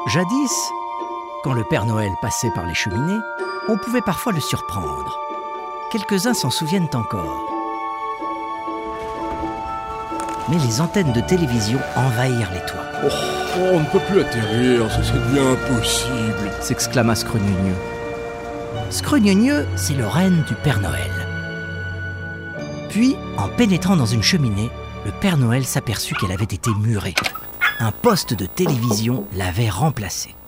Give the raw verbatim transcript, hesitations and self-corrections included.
Jadis, quand le Père Noël passait par les cheminées, on pouvait parfois le surprendre. Quelques-uns s'en souviennent encore. Mais les antennes de télévision envahirent les toits. Oh, oh, on ne peut plus atterrir, ça c'est bien impossible, s'exclama Scrognonieux. Scrognonieux, c'est le renne du Père Noël. Puis, en pénétrant dans une cheminée, le Père Noël s'aperçut qu'elle avait été murée. Un poste de télévision l'avait remplacée.